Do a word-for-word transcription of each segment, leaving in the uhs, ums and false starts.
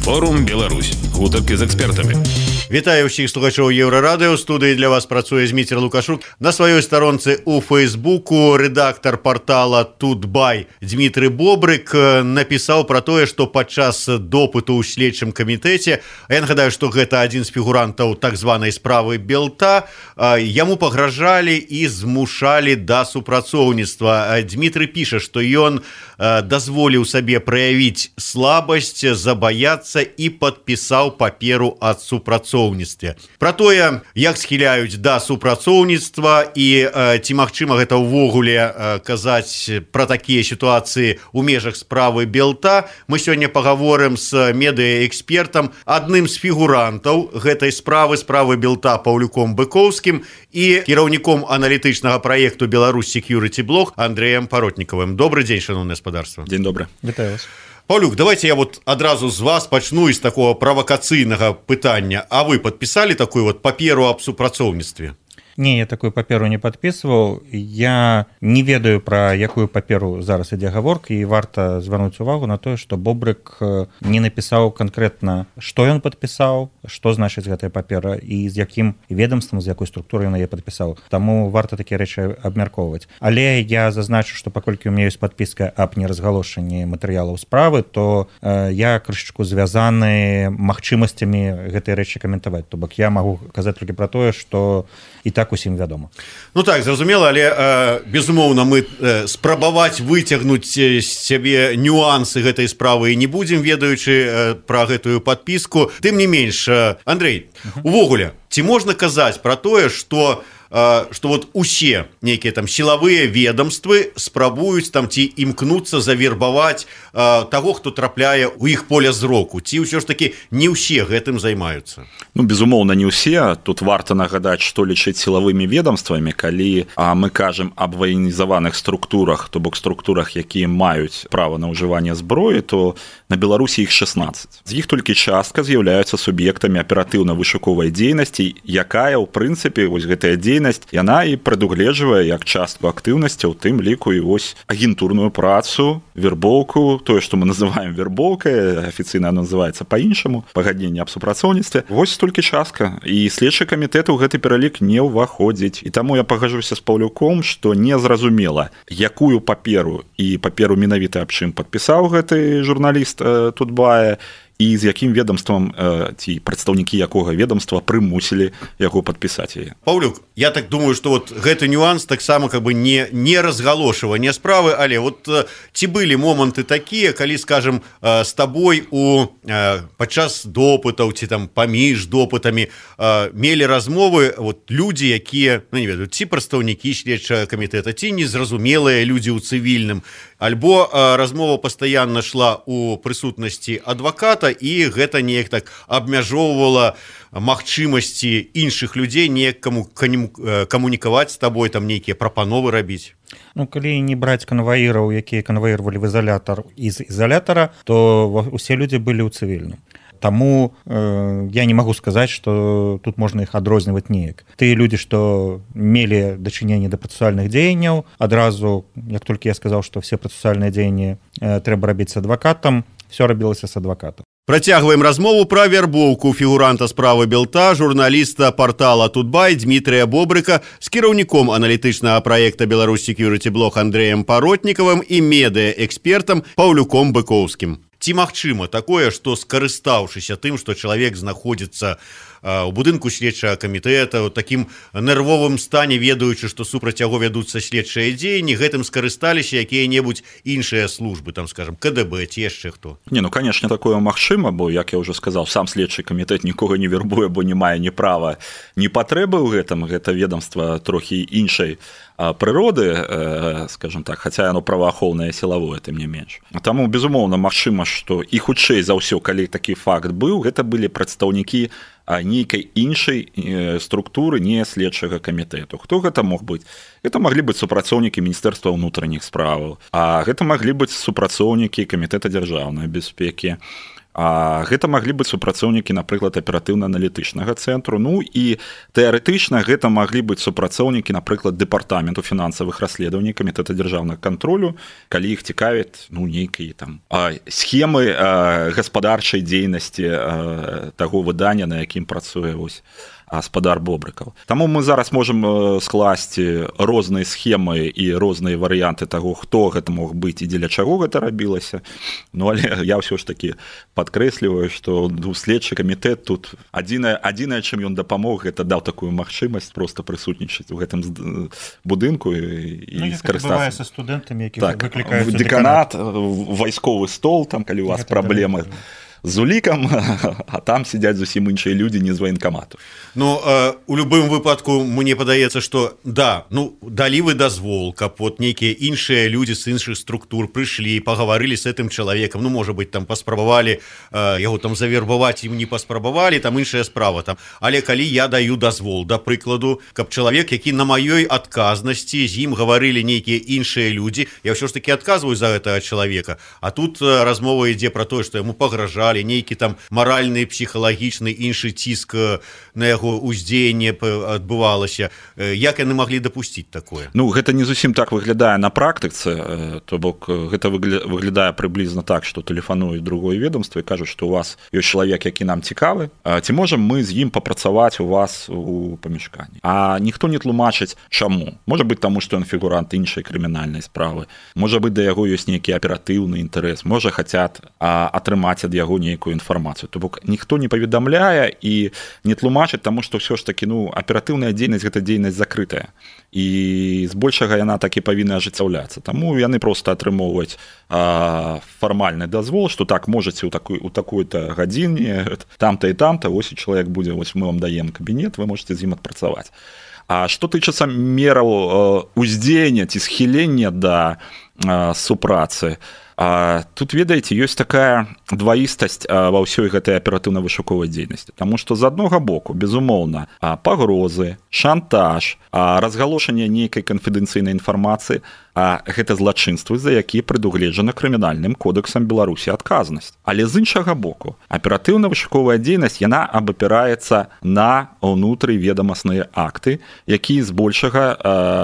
Форум Беларусь. Гутаркі з экспертамі. Вітаю ўсіх слухачоў Еўрарадыё. Студыі для вас працуе Зміцер Лукашук. На сваёй старонцы ў Фейсбуку рэдактар портала Тутбай Дмітрый Бобрык напісаў пра тое, што падчас допыту ў следчым камітэце, а я нагадаю, што гэта адзін з фігурантаў так званай справы Белта, яму пагражалі і змушалі да супрацоўніцтва. Дмітрый піша, што ён дазволіў сабе праявіць слабасць, забаяцца і падпісаў паперу ад супрацоўніцтва. Пра тое, як схіляюць да супрацоўніцтва і э, ці магчыма гэта ўвогуле э, казаць пра такія сітуацыі ў межах справы Белта, мы сёння пагаворым з медыаэкспертам, адным з фігурантаў гэтай справы, справы Белта Паўлюком Быкоўскім і кіраўніком аналітычнага праекту Беларусь Security Blog Андрэем Паротнікавым. Добрый дзень, шановнае гаспадарства. Дзень добры. Вітаю вас. Паўлюк, давайте я вот адразу з вас пачну з такого правакацыйнага пытання. А вы падпісалі такую вот паперу аб супрацоўніцтве? Не, я такую паперу не падпісваў. Я не ведаю, пра якую паперу зараз ідзе гаворка, і варта звярнуць увагу на тое, што Бобрык не напісаў канкрэтна, што ён падпісаў, што значыць гэтая папера і з якім ведамствам, з якой структурай ён яе падпісаў. Таму варта такія рэчы абмяркоўваць. Але я зазначу, што паколькі у меня ёсць падпіска аб неразгалошанні матэрыялаў справы, то э, я крышачку звязаны магчымасцямі гэтай рэчы каментаваць. То бок я магу казаць толькі пра тое, што і так усім вядома. Ну так, зразумела, але э, безумоўна мы э, спрабаваць выцягнуць з сябе нюансы гэтай справы і не будзем, ведаючы э, пра гэтую падпіску. Тым не менш, э, Андрэй, uh-huh. увогуле, ці можна казаць пра тое, што што вот усе нейкія там сілавыя ведомствы спрабуюць там ці імкнуцца завербаваць э, таго, хто трапляе ў іх поля зроку, ці ўсё ж такі не ўсе гэтым займаюцца? Ну, безумоўна, не ўсе. Тут варта нагадаць, што лічыць сілавымі ведомствамі, калі а, мы кажам аб ваенізаваных структурах, то бок структурах, якія маюць права на ўжыванне зброі, то на Беларусі іх шаснаццаць. З іх толькі частка з'яўляюцца суб'ектамі аператыўна-вышуковай дзейнасці, якая, ў прынцыпе, вось гэтая дзейнасць, яна і прадугледжвае як частку актыўнасці, у тым ліку і вось агентурную працу, вербоўку, тое, што мы называем вербоўкай, афіцыйна называецца па-іншаму, пагадненне аб супрацоўніцтве. Вось толькі частка. І следчы камітэт у гэты пералік не ўваходзіць. І таму я пагаджуся з Паўлюком, што незразумела, якую паперу і паперу менавіта аб чым падпісаў гэты журналіст э, Тутбая, і з якім ведомствам э, ці прадстаўнікі якога ведомства прымусілі яго падпісаць яе. Паўлюк, я так думаю, што вот гэты нюанс таксама как бы не, не разгалошванне справы, але вот э, ці былі моманты такія, калі, скажем, э, з табой у э, падчас допытаў ці там паміж допытамі э, мелі размовы вот людзі, якія, ну не ведаю, ці прадстаўнікі следчага камітэта, ці незразумелыя людзі ў цывільным, альбо э, размова пастаянна шла у прысутнасці адваката, і гэта неяк так абмяжоўвала магчымасці іншых людзей неяк каму, камунікаваць з табой, там нейкія прапановы рабіць. Ну, калі не браць канваіраў, якія канваіравалі в изолятар з изолятара, то усе людзі былі ў цывільным. Таму э, я не магу сказаць, што тут можна іх адрозніваць неяк. Тыя людзі, што мелі дачыненне да працэсуальных дзеянняў, адразу, як толькі я сказаў, што все працэсуальныя дзеянні э, трэба рабіць з адвакатам, все рабілася з адвакатам. Працягваем размову пра вербоўку фігуранта справы Белта, журналіста портала Тутбай Дмітрыя Бобрыка з кіраўніком аналітычнага праекта Беларусь Security Blog Андрэем Паротнікавым і медыаэкспертам Паўлюком Быкоўскім. Ці магчыма такое, што скарыстаўшыся тым, што чалавек знаходзіцца у будынку следчага камітэта, у такім нервовым стане, ведаючы, што супраць яго вядуцца следчыя дзеянні, гэтым скарысталіся якія-небудзь іншыя службы, там, скажем, ка дэ бэ ці яшчэ хто? Не, ну, канешне, такое магчыма, бо, як я ўжо сказаў, сам следчы камітэт нікога не вербуе, бо не мае ні права, ні патрэбы ў гэтым, гэта ведомства трохі іншай прыроды, э, скажем так, хаця яно праваахоўнае сілавое, тым не менш. Таму, безумоўна, магчыма, што і хутчэй за ўсё, калі такі факт быў, гэта былі прадстаўнікі нейкай іншай структуры, не следчага камітэту. Хто гэта мог быць? Гэта маглі быць супрацоўнікі Міністэрства ўнутраных справаў, а гэта маглі быць супрацоўнікі камітэта дзяржаўнай бяспекі, А гэта маглі быць супрацоўнікі, напрыклад, аператыўна-аналітычнага цэнтру. Ну і тэарэтычна гэта маглі быць супрацоўнікі, напрыклад, дэпартаменту фінансавых расследаванняў, камітэта дзяржаўнага кантролю, калі іх цікавяць ну нейкія там схемы гаспадарчай дзейнасці таго выдання, на якім працуе вось гаспадар Бобрыкаў. Таму мы зараз можам скласці розныя схемы і розныя варыянты таго, хто гэта мог быць і дзеля чаго гэта рабілася. Ну але я ўсё ж такі падкрэсліваю, што следчы камітэт тут адзінае, адзінае, чым ён дапамог, гэта даў такую магчымасць проста прысутнічаць у гэтым будынку і, і ну, скарыстацца. Бывае са студэнтамі, якіх так, выклікаюць дэканат, вайсковы стол, там калі у вас праблемы з улікам, а там сядзяць зусім іншыя людзі не з ваенкамату. Ну, э, у любым выпадку мне падаецца, што да, ну далі вы дазвол, каб вот нейкія іншыя людзі з іншых структур прыйшлі, пагаварылі з гэтым чалавекам, ну можа быць там паспрабавалі э, яго там завербаваць, ім не паспрабавалі, там іншая справа там. Але калі я даю дазвол, да прыкладу, каб чалавек, які на маёй адказнасці, з ім гаварылі нейкія іншыя людзі, я ўсё ж такі адказваю за гэтага чалавека. А тут э, размова ідзе пра тое, што яму пагражалі, нейкі там маральны, псіхалагічны іншы ціск на яго ўздзеянне адбывалася. Як яны маглі дапусціць такое? Ну гэта не зусім так выглядае на практыцы, то бок гэта выглядае прыблізна так, што тэлефануюць другое ведомства і кажуць, што у вас ёсць чалавек, які нам цікавы, ці можам мы з ім папрацаваць у вас у памяшканні. А ніхто не тлумачыць чаму. Можа быць таму, што ён фігурант іншай крымінальнай справы. Можа быць, да яго ёсць нейкі аператыўны інтарэс. Можа хацяць атрымаць ад яго нейкую інфармацыю. То бок ніхто не паведамляе і не тлумачыць, таму што ўсё ж такі ну аператыўная дзейнасць гэта дзейнасць закрытая. І збольшага яна так і павінна ажыццяўляцца. Таму яны проста атрымоўваюць фармальны дазвол, што так можаце ў такой у такой-то гадзіне, там-то і там-то, вось і чалавек будзе, вось мы вам даем кабінет, вы можете з ім адпрацаваць. А што тычыцца мераў уздзеяння ці схілення да супрацы, А, тут, ведаеце, ёсць такая дваістасць ва ўсёй гэтай аператыўна-вышуковай дзейнасці. Таму што з аднога боку, безумоўна, пагрозы, шантаж, разгалошанне нейкай канфідэнцыйнай інфармацыі, а гэта злачынствы, за якія прадугледжана крымінальным кодэксам Беларусі адказнасць. Але з іншага боку, аператыўна-вышуковая дзейнасць, яна абапіраецца на ўнутрыведамасныя акты, якія збольшага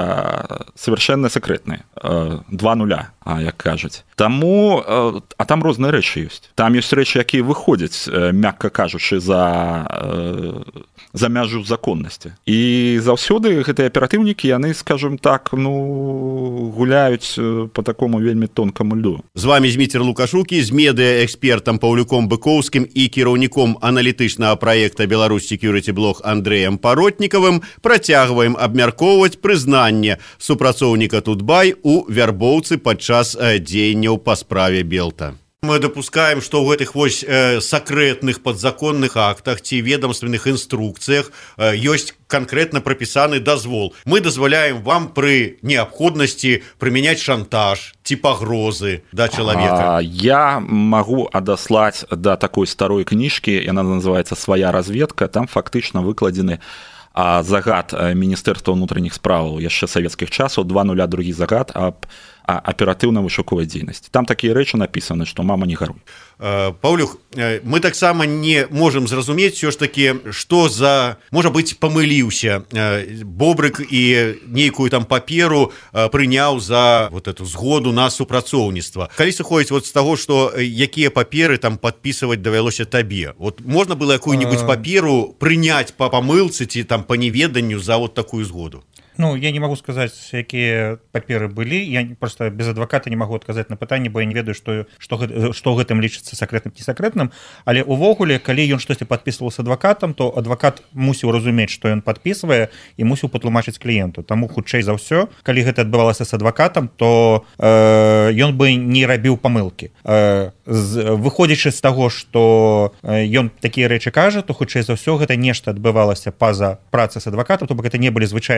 э, совершенно секрэтныя, э, два нуля, а, як кажуць. Таму, э, а там розныя рэчы ёсць. Там ёсць рэчы, якія выходзяць, э, мякка кажучы, за, э, за мяжу законнасці. І заўсёды гэтыя аператыўнікі, яны, скажем так, ну, гуляюць по такому вельмі тонкаму льду. З вами Зміцер Лукашукі, з медыаэкспертам Паўлюком Быкоўскім і кіраўніком аналітычнага праекта Беларусь Security Blog Андрэем Паротнікавым працягваем абмяркоўваць прызнанне супрацоўніка Тутбай у вярбоўцы падчас дзеянняў па справе Белта. Мы допускаем, что в этих вось э, секретных подзаконных актах ці ведомственных инструкциях э, есть конкретно прописаны дозвол. Мы дозволяем вам при необходимости применять шантаж, типа погрозы до человека. А, я могу адаслать до такой старой книжки, она называется «Своя разведка», там фактично выкладены а загад Міністэрства ўнутраных справаў яшчэ савецкіх часаў, два нуля другі загад аб аператыўна-вышуковай дзейнасці. Там такія рэчы напісаны, што мама не гаруй. Паўлюх, мы таксама не можам зразумець ўсё ж такі, што за, можа быць, памыліўся Бобрык і нейкую там паперу прыняў за вот эту згоду на супрацоўніцтва. Калі сыходзіць вот з таго, што якія паперы там падпісваць давялося табе, вот можна было якую-нибудь паперу прыняць па памылцы ці там па неведанню за вот такую згоду? Ну, я не могу сказаць, якія паперы былі. Я просто без адваката не могу адказаць на пытанне, бо я не ведаю, што, што, што гэтым лічыцца сакрэтным ці сакрэтным. Але увогуле, калі ён штосьці падпісваў з адвакатам, то адвакат мусіў разумець, што ён падпісвае і мусіў патлумачыць кліенту. Таму хутчэй за ўсё, калі гэта адбывалася з адвакатам, то э, ён бы не рабіў памылкі. Э, з, выходзячы з таго, што ён такія рэчы кажа, то хутчэй за ўсё гэта нешта адбывалася па-за працы з адвакатам, то бок гэта не былі звычайныя працэсуальныя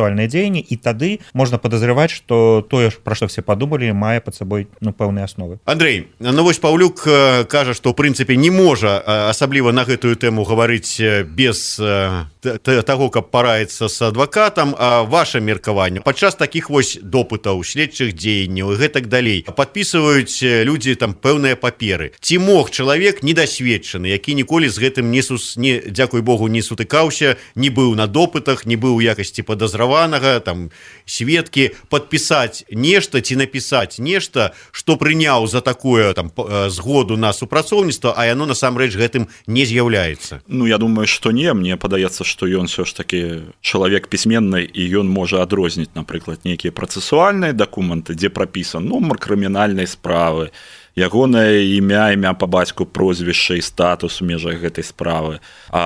працэсуальныя дзеянні, і тады можна падазрываць, што тое, пра што все падумалі, мае пад сабой ну, пэўныя асновы. Андрей, ну вось Паўлюк кажа, што ў прынцыпе не можа асабліва на гэтую тэму гаварыць без таго, каб параіцца з адвакатам. А ваше меркаванне падчас такіх вось допытаў, следчых дзеянняў і гэтак далей падпісваюць людзі там пэўныя паперы. Ці мог чалавек недасведчаны, які ніколі з гэтым не сус не дзякуй Богу не сутыкаўся, не быў на допытах, не быў у якасці падазраванага, там сведкі, падпісаць нешта ці напісаць нешта, што прыняў за такое там згоду на супрацоўніцтва, а яно насамрэч гэтым не з'яўляецца? Ну я думаю, што не, мне падаецца, што ён все ж таки чалавек пісьменны і ён можа адрозніць, напрыклад, нейкія працэсуальныя дакументы, дзе прапісан нумар крымінальнай справы, ягонае імя, імя па бацьку, прозвішча і статус у межах гэтай справы,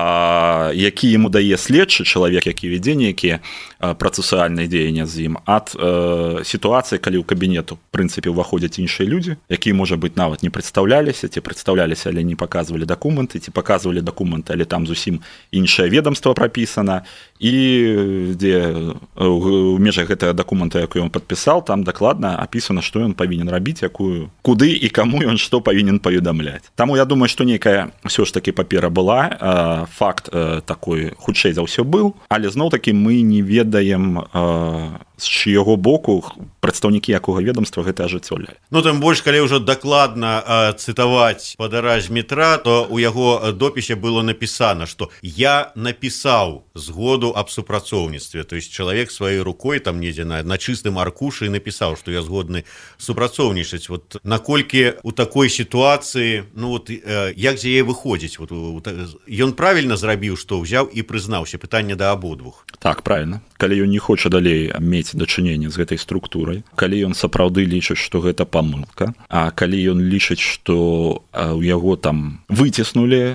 а, які яму дае следчы чалавек, які вядзе нейкія працэсуальныя дзеянні з ім, ад э, сітуацыі, калі ў кабінету в прынцыпе ўваходзяць іншыя людзі, якія, можа быць, нават не прадстаўляліся, ці прадстаўляліся, але не паказвалі дакументы, ці паказвалі дакументы, але там зусім іншае ведомства прапісана, і дзе у межах гэтага дакумента, якую ён падпісаў, там дакладна апісана, што ён павінен рабіць, якую, куды і каму ён што павінен паведамляць. Таму я думаю, што нейкая ўсё ж такі папера была, факт такой хутчэй за ўсё быў, але зноў-такі мы не ведаем з чыяго боку прадстаўнікі якога ведомства гэта ажыццёўляе. Ну там больш, калі ўжо дакладна э, цытаваць падара Змітра, то у яго допісе было напісана, што я напісаў згоду аб супрацоўніцтве, то есть чалавек сваёй рукой там недзе на, на чыстым аркушы напісаў, што я згодны супрацоўнічаць. Вот наколькі у такой сітуацыі, ну вот э, як з яе выходзіць? Вот, ён правільна зрабіў, што ўзяў і прызнаўся? Пытанне да абодвух. Так, правильно. Калі ён не хоча далей мець дачыненне з гэтай структурай, калі ён сапраўды лічыць, што гэта памылка, а калі ён лічыць, што ў яго там выціснулі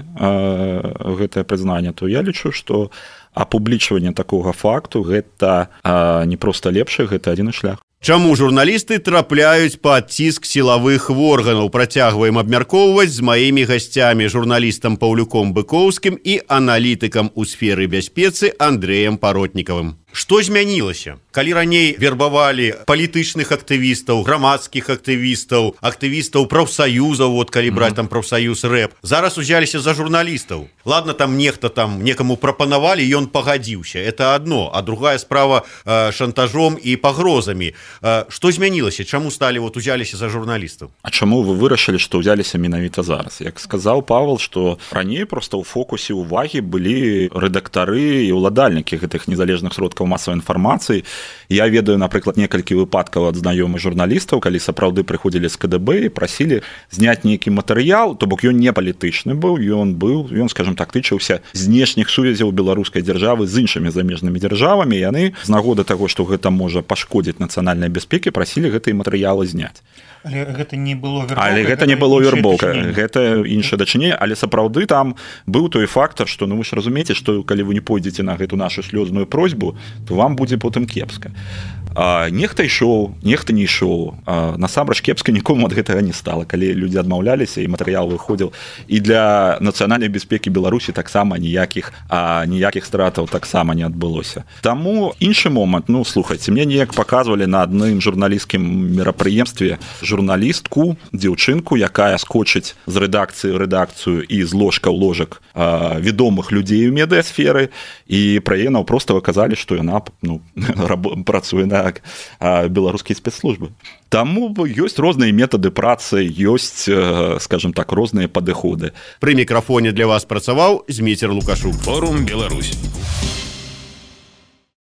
гэтае прызнанне, то я лічу, што апублічванне такога факту гэта не проста лепшы, гэта адзіны шлях. Чаму журналісты трапляюць пад ціск сілавых органаў? Працягваем абмяркоўваць з маімі гасцямі, журналістам Паўлюком Быкоўскім і аналітыкам у сферы бяспецы Андрэем Паротнікавым. Што змянілася? Калі раней вербавалі палітычных актывістаў, грамадскіх актывістаў, актывістаў прафсаюзаў, вот калі браць там прафсаюз рэп, зараз узяліся за журналістаў. Ладно, там нехта там некаму прапанавалі, ён пагадзіўся. Это одно, а другая справа э, шантажом і пагрозамі. Э, што змянілася? Чаму сталі вот узяліся за журналістаў? А чаму вы вырашылі, што ўзяліся менавіта зараз? Як сказаў Павел, што раней проста ў фокусе ўвагі былі рэдактары і ўладальнікі гэтых незалежных сродкаў масавай інфармацыі. Я ведаю, напрыклад, некалькі выпадкаў ад знаёмых журналістаў, калі сапраўды прыходзілі з ка дэ бэ і прасілі зняць нейкі матэрыял, то бок ён не палітычны быў, ён быў, ён, скажем так, тычыўся знешніх сувязяў беларускай дзяржавы з іншымі замежнымі дзяржавамі, яны з нагоды таго, што гэта можа пашкодзіць нацыянальнай бяспекі, прасілі гэтыя матэрыялы зняць. Але гэта не было вербоўка. Але гэта, гэта не было вербоўка, гэта іншае дачыненне, але сапраўды там быў той фактар, што ну вы ж разумееце, што калі вы не пойдзеце на гэту нашу слёзную просьбу, то вам будзе потым кепска. А, нехта ішоў, нехта не ішоў. А, насамрэч кепска нікому ад гэтага не стала, калі людзі адмаўляліся і матэрыял выходзіў. І для нацыянальнай бяспекі Беларусі таксама ніякіх, а, ніякіх стратаў таксама не адбылося. Таму іншы момант, ну слухайце, мне неяк паказвалі на адным журналісцкім мерапрыемстве журналістку, дзяўчынку, якая скочыць з рэдакцыі ў рэдакцыю і з ложка ў ложак а, вядомых людзей у медыасферы, і пра яе наўпроста выказалі, што яна ну, працуе на беларускія спецслужбы. Таму ёсць розныя метады працы, ёсць, скажем так, розныя падыходы. Пры мікрафоне для вас працаваў Зміцер Лукашук. Форум Беларусь.